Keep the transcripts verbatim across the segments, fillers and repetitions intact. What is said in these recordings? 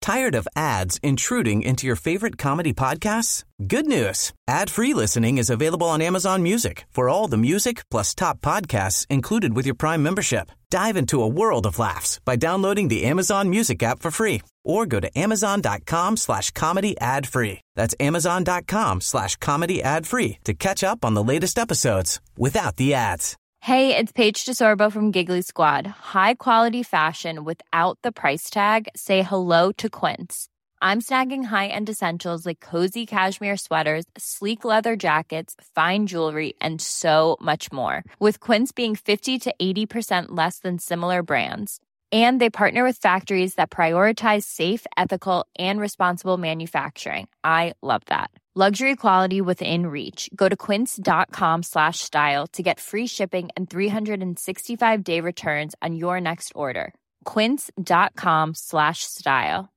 Tired of ads intruding into your favorite comedy podcasts? Good news. Ad-free listening is available on Amazon Music for all the music plus top podcasts included with your Prime membership. Dive into a world of laughs by downloading the Amazon Music app for free or go to amazon.com slash comedy ad free. That's amazon.com slash comedy ad free to catch up on the latest episodes without the ads. Hey, it's Paige DeSorbo from Giggly Squad. High quality fashion without the price tag. Say hello to Quince. I'm snagging high-end essentials like cozy cashmere sweaters, sleek leather jackets, fine jewelry, and so much more. With Quince being fifty to eighty percent less than similar brands. And they partner with factories that prioritize safe, ethical, and responsible manufacturing. I love that. Luxury quality within reach. Go to quince.com slash style to get free shipping and three sixty-five day returns on your next order. Quince.com slash style.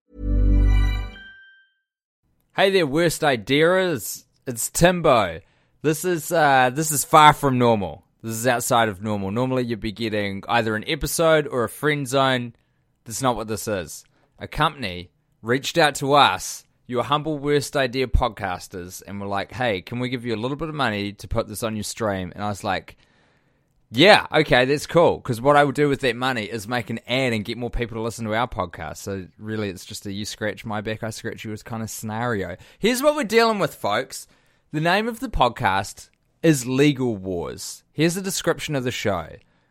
Hey there, worst ideas. It's Timbo. This is uh, this is far from normal. This is outside of normal. Normally you'd be getting either an episode or a friend zone. That's not what this is. A company reached out to us, your humble worst idea podcasters, and were like, hey, can we give you a little bit of money to put this on your stream? And I was like, yeah, okay, that's cool. Because what I would do with that money is make an ad and get more people to listen to our podcast. So really it's just a you scratch my back, I scratch yours kind of scenario. Here's what we're dealing with, folks. The name of the podcast is Legal Wars. Here's a description of the show.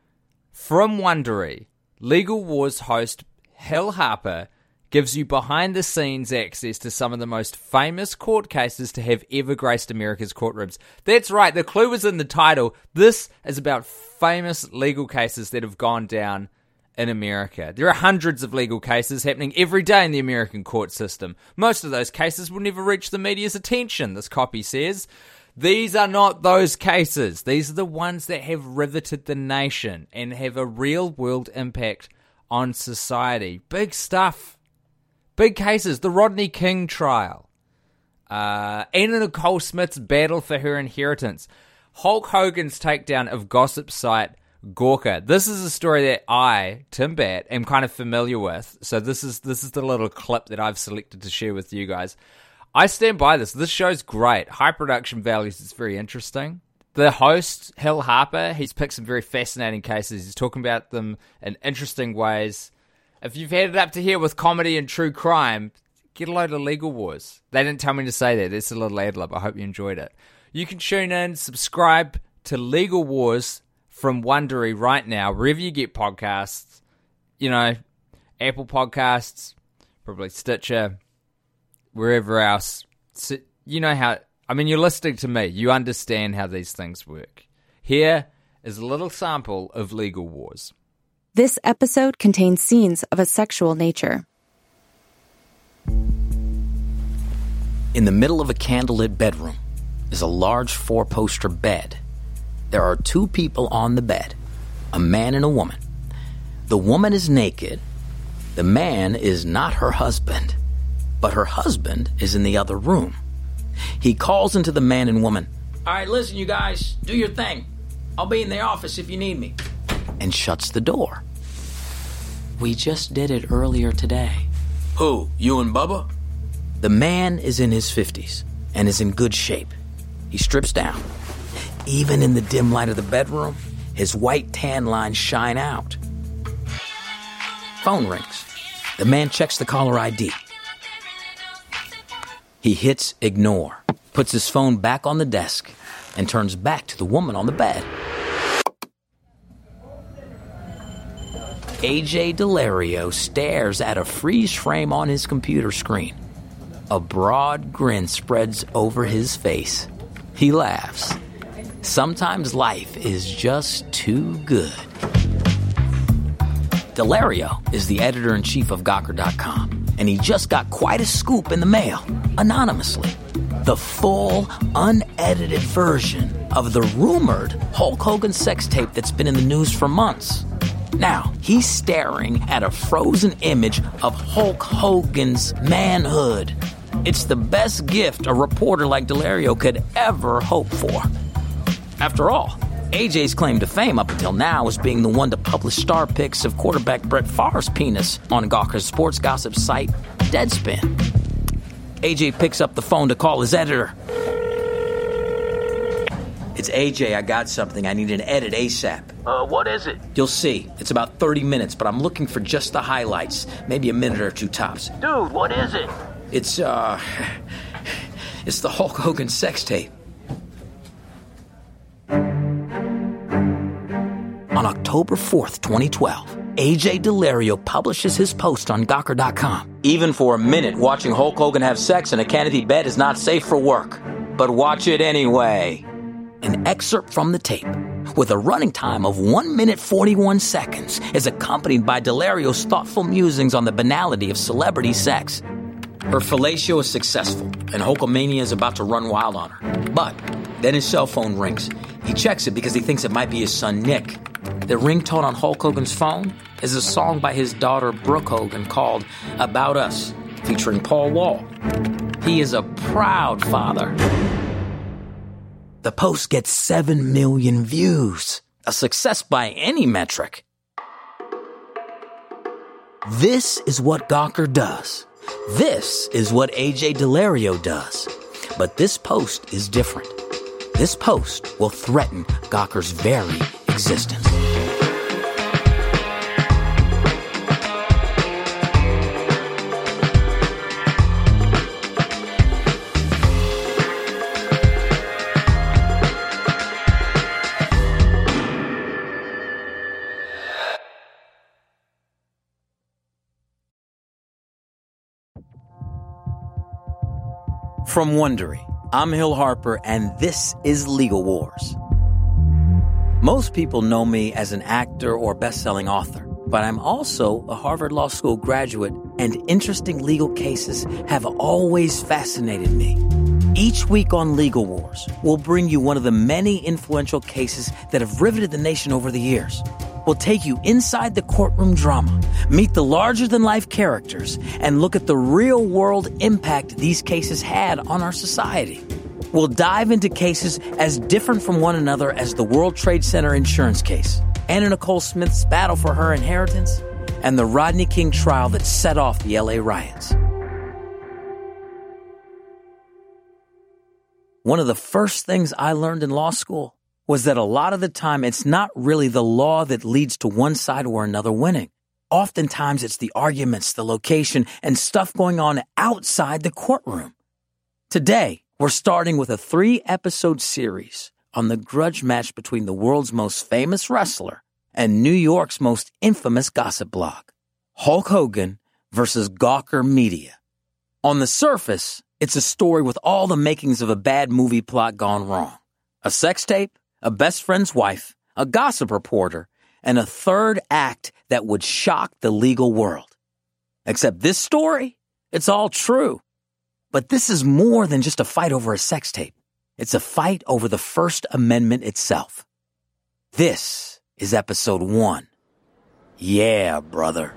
From Wondery, Legal Wars host Hill Harper gives you behind-the-scenes access to some of the most famous court cases to have ever graced America's courtrooms. That's right, the clue was in the title. This is about famous legal cases that have gone down in America. There are hundreds of legal cases happening every day in the American court system. Most of those cases will never reach the media's attention, this copy says. These are not those cases. These are the ones that have riveted the nation and have a real-world impact on society. Big stuff. Big cases. The Rodney King trial. Uh, Anna Nicole Smith's battle for her inheritance. Hulk Hogan's takedown of gossip site Gawker. This is a story that I, Tim Batt, am kind of familiar with. So this is this is the little clip that I've selected to share with you guys. I stand by this. This show's great. High production values. It's very interesting. The host, Hill Harper, he's picked some very fascinating cases. He's talking about them in interesting ways. If you've had it up to here with comedy and true crime, get a load of Legal Wars. They didn't tell me to say that. It's a little ad-lib. I hope you enjoyed it. You can tune in, subscribe to Legal Wars from Wondery right now, wherever you get podcasts. You know, Apple Podcasts, probably Stitcher, wherever else. So, you know how, I mean, you're listening to me. You understand how these things work. Here is a little sample of Legal Wars. This episode contains scenes of a sexual nature. In the middle of a candlelit bedroom is a large four-poster bed. There are two people on the bed, a man and a woman. The woman is naked. The man is not her husband, but her husband is in the other room. He calls into the man and woman, "All right, listen, you guys, do your thing. I'll be in the office if you need me," and shuts the door. "We just did it earlier today." "Who, you and Bubba?" The man is in his fifties and is in good shape. He strips down. Even in the dim light of the bedroom, his white tan lines shine out. Phone rings. The man checks the caller I D. He hits ignore, puts his phone back on the desk, and turns back to the woman on the bed. A J Delario stares at a freeze frame on his computer screen. A broad grin spreads over his face. He laughs. Sometimes life is just too good. Delario is the editor-in-chief of Gawker dot com, and he just got quite a scoop in the mail, anonymously. The full, unedited version of the rumored Hulk Hogan sex tape that's been in the news for months. Now, he's staring at a frozen image of Hulk Hogan's manhood. It's the best gift a reporter like Delario could ever hope for. After all, A J's claim to fame up until now was being the one to publish star pics of quarterback Brett Favre's penis on Gawker's sports gossip site, Deadspin. A J picks up the phone to call his editor. It's A J, I got something. I need an edit ASAP. Uh, what is it? You'll see. It's about thirty minutes, but I'm looking for just the highlights. Maybe a minute or two tops. Dude, what is it? It's, uh... It's the Hulk Hogan sex tape. On October fourth, twenty twelve, A J Delario publishes his post on Gawker dot com. Even for a minute, watching Hulk Hogan have sex in a canopy bed is not safe for work. But watch it anyway. An excerpt from the tape, with a running time of one minute forty-one seconds, is accompanied by Delario's thoughtful musings on the banality of celebrity sex. Her fellatio is successful, and Hulkamania is about to run wild on her. But then his cell phone rings. He checks it because he thinks it might be his son, Nick. The ringtone on Hulk Hogan's phone is a song by his daughter, Brooke Hogan, called About Us, featuring Paul Wall. He is a proud father. The post gets seven million views, a success by any metric. This is what Gawker does. This is what A J Delario does. But this post is different. This post will threaten Gawker's very existence. From Wondery, I'm Hill Harper, and this is Legal Wars. Most people know me as an actor or best-selling author, but I'm also a Harvard Law School graduate, and interesting legal cases have always fascinated me. Each week on Legal Wars, we'll bring you one of the many influential cases that have riveted the nation over the years. We'll take you inside the courtroom drama, meet the larger-than-life characters, and look at the real-world impact these cases had on our society. We'll dive into cases as different from one another as the World Trade Center insurance case, Anna Nicole Smith's battle for her inheritance, and the Rodney King trial that set off the L A riots. One of the first things I learned in law school was that a lot of the time it's not really the law that leads to one side or another winning. Oftentimes it's the arguments, the location, and stuff going on outside the courtroom. Today, we're starting with a three-episode series on the grudge match between the world's most famous wrestler and New York's most infamous gossip blog, Hulk Hogan versus Gawker Media. On the surface, it's a story with all the makings of a bad movie plot gone wrong. A sex tape, a best friend's wife, a gossip reporter, and a third act that would shock the legal world. Except this story, it's all true. But this is more than just a fight over a sex tape. It's a fight over the First Amendment itself. This is episode one. Yeah, brother.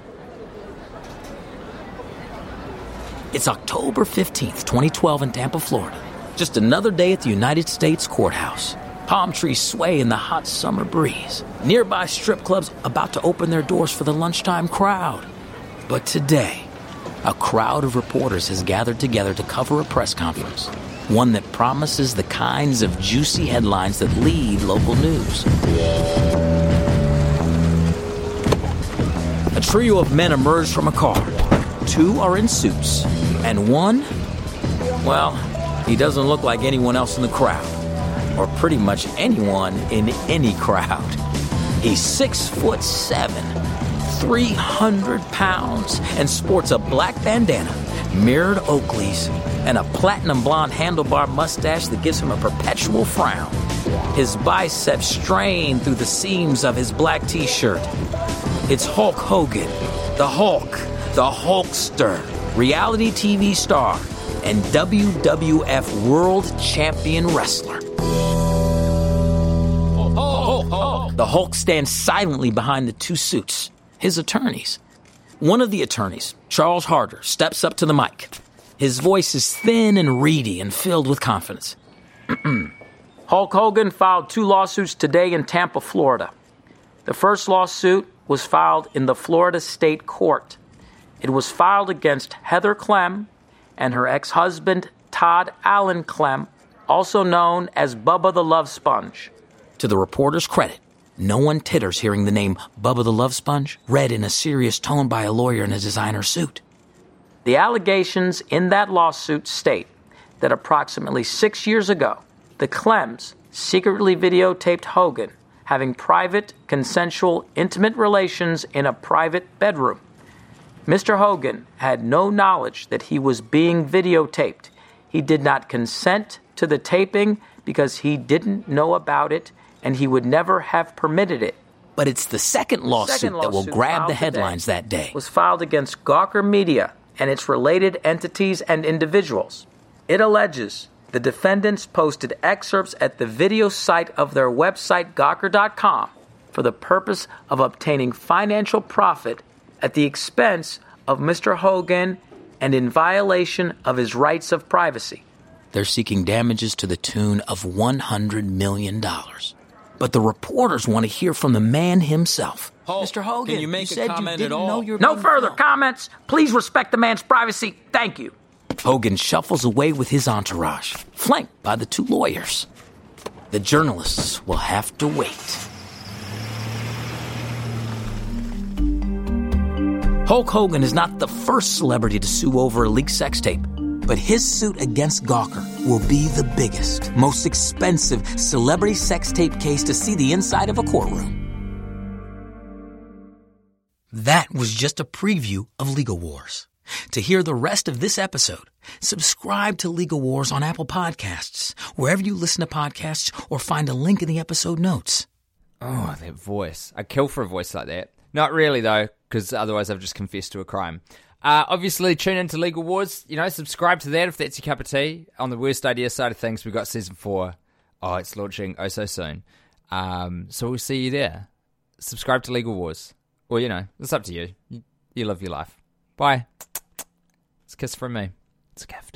It's October fifteenth, twenty twelve in Tampa, Florida. Just another day at the United States Courthouse. Palm trees sway in the hot summer breeze. Nearby strip clubs about to open their doors for the lunchtime crowd. But today, a crowd of reporters has gathered together to cover a press conference. One that promises the kinds of juicy headlines that lead local news. A trio of men emerge from a car. Two are in suits. And one, well, he doesn't look like anyone else in the crowd. Or pretty much anyone in any crowd. He's six foot seven, three hundred pounds, and sports a black bandana, mirrored Oakleys, and a platinum blonde handlebar mustache that gives him a perpetual frown. His biceps strain through the seams of his black t-shirt. It's Hulk Hogan, the Hulk, the Hulkster, reality T V star, and W W F World Champion Wrestler. The Hulk stands silently behind the two suits, his attorneys. One of the attorneys, Charles Harder, steps up to the mic. His voice is thin and reedy and filled with confidence. Hulk Hogan filed two lawsuits today in Tampa, Florida. The first lawsuit was filed in the Florida State Court. It was filed against Heather Clem and her ex-husband, Todd Allen Clem, also known as Bubba the Love Sponge. To the reporter's credit, no one titters hearing the name Bubba the Love Sponge read in a serious tone by a lawyer in a designer suit. The allegations in that lawsuit state that approximately six years ago, the Clems secretly videotaped Hogan having private, consensual, intimate relations in a private bedroom. Mister Hogan had no knowledge that he was being videotaped. He did not consent to the taping because he didn't know about it, and he would never have permitted it. But it's the second lawsuit, second that will lawsuit grab the filed headlines today that day. Was filed against Gawker Media and its related entities and individuals. It alleges the defendants posted excerpts at the video site of their website, Gawker dot com, for the purpose of obtaining financial profit at the expense of Mister Hogan and in violation of his rights of privacy. They're seeking damages to the tune of one hundred million dollars. But the reporters want to hear from the man himself. Hulk, Mister Hogan, can you make a said comment you at didn't all? know you were No being further filmed. comments. Please respect the man's privacy. Thank you. Hogan shuffles away with his entourage, flanked by the two lawyers. The journalists will have to wait. Hulk Hogan is not the first celebrity to sue over a leaked sex tape, but his suit against Gawker will be the biggest, most expensive celebrity sex tape case to see the inside of a courtroom. That was just a preview of Legal Wars. To hear the rest of this episode, subscribe to Legal Wars on Apple Podcasts, wherever you listen to podcasts, or find a link in the episode notes. Oh, that voice. I'd kill for a voice like that. Not really, though, because otherwise I've just confessed to a crime. Uh, obviously, tune into Legal Wars. You know, subscribe to that if that's your cup of tea. On the Worst Idea side of things, we've got season four. Oh, it's launching oh so soon. Um, so we'll see you there. Subscribe to Legal Wars. Or, you know, it's up to you. You, you live your life. Bye. It's a kiss from me. It's a gift.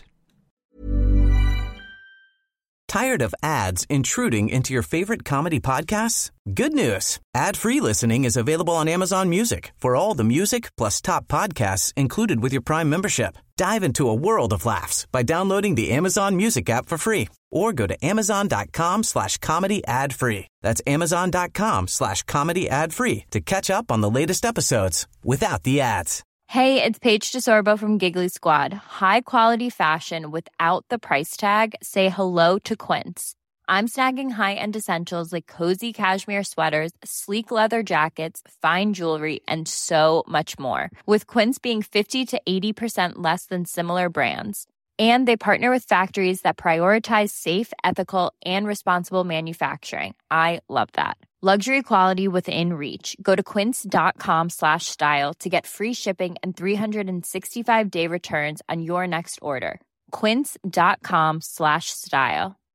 Tired of ads intruding into your favorite comedy podcasts? Good news. Ad-free listening is available on Amazon Music for all the music plus top podcasts included with your Prime membership. Dive into a world of laughs by downloading the Amazon Music app for free or go to amazon.com slash comedy ad free. That's amazon.com slash comedy ad free to catch up on the latest episodes without the ads. Hey, it's Paige DeSorbo from Giggly Squad. High quality fashion without the price tag. Say hello to Quince. I'm snagging high-end essentials like cozy cashmere sweaters, sleek leather jackets, fine jewelry, and so much more. With Quince being fifty to eighty percent less than similar brands. And they partner with factories that prioritize safe, ethical, and responsible manufacturing. I love that. Luxury quality within reach. Go to quince.com slash style to get free shipping and three sixty-five day returns on your next order. Quince.com slash style.